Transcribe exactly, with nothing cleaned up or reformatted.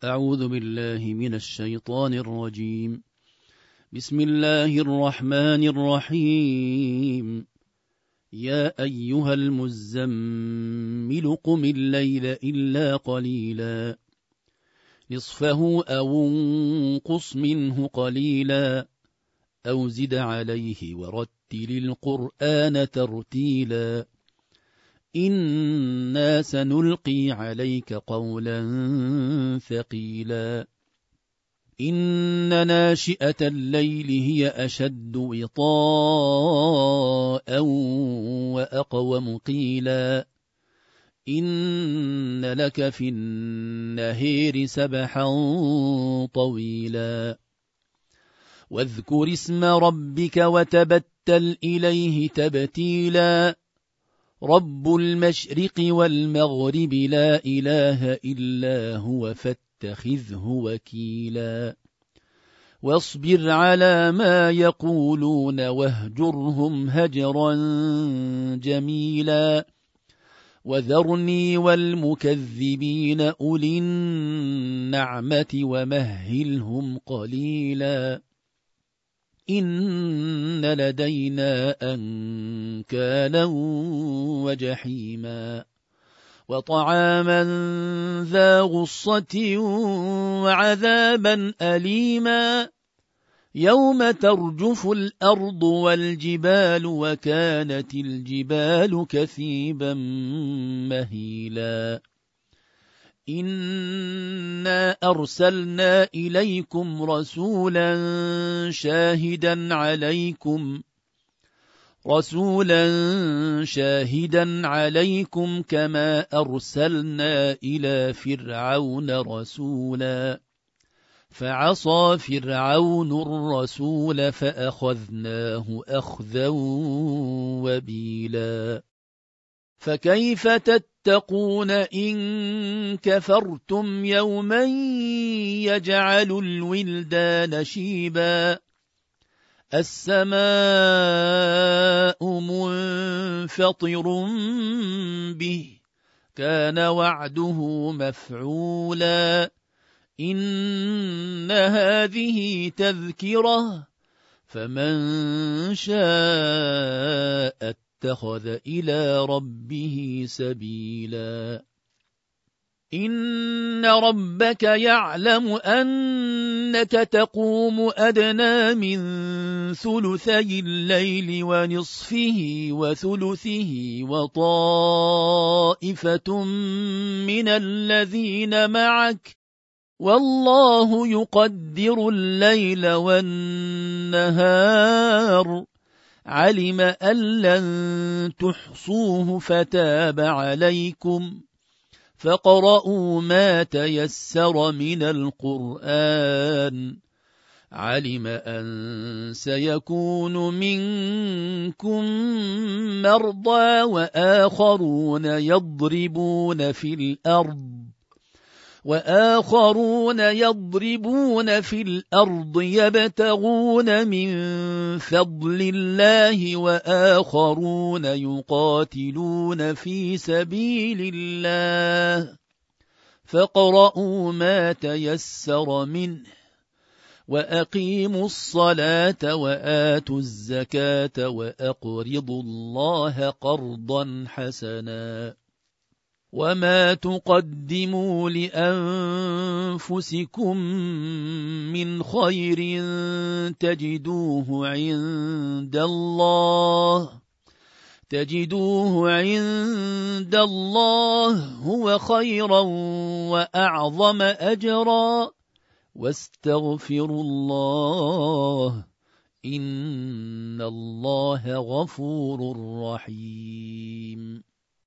أعوذ بالله من الشيطان الرجيم. بسم الله الرحمن الرحيم. يا أيها المزمل قم الليل إلا قليلا نصفه أو انقص منه قليلا أو زد عليه ورتل القرآن ترتيلا إنا سنلقي عليك قولا ثقيلا إن ناشئة الليل هي أشد وطاء وأقوم قيلا إن لك في النهير سبحا طويلا واذكر اسم ربك وتبتل إليه تبتيلا رب المشرق والمغرب لا إله إلا هو فاتخذه وكيلا واصبر على ما يقولون واهجرهم هجرا جميلا وذرني والمكذبين أولي النعمة ومهلهم قليلا إن لدينا أنكالا وجحيما وطعاما ذا غصة وعذابا أليما يوم ترجف الأرض والجبال وكانت الجبال كثيبا مهيلا إنا أرسلنا إليكم رسولا شاهدا عليكم رسولا شاهدا عليكم كما أرسلنا إلى فرعون رسولا فعصى فرعون الرسول فأخذناه أخذا وبيلا فكيف تتقون إن كفرتم يوما يجعل الولدان شيبا السماء منفطر به كان وعده مفعولا إن هذه تذكرة فمن شاء اتخذ إلى ربه سبيلا إن ربك يعلم أنك تقوم أدنى من ثلثي الليل ونصفه وثلثه وطائفة من الذين معك والله يقدر الليل والنهار علم أن لن تحصوه فتاب عليكم فاقرؤوا ما تيسر من القرآن علم أن سيكون منكم مرضى وآخرون يضربون في الأرض وآخرون يضربون في الأرض يبتغون من فضل الله وآخرون يقاتلون في سبيل الله فاقرؤوا ما تيسر منه وأقيموا الصلاة وآتوا الزكاة وأقرضوا الله قرضا حسنا وما تقدموا لأنفسكم من خير تجدوه عند الله تجدوه عند الله هو خيرا وأعظم أجرا واستغفروا الله إن الله غفور رحيم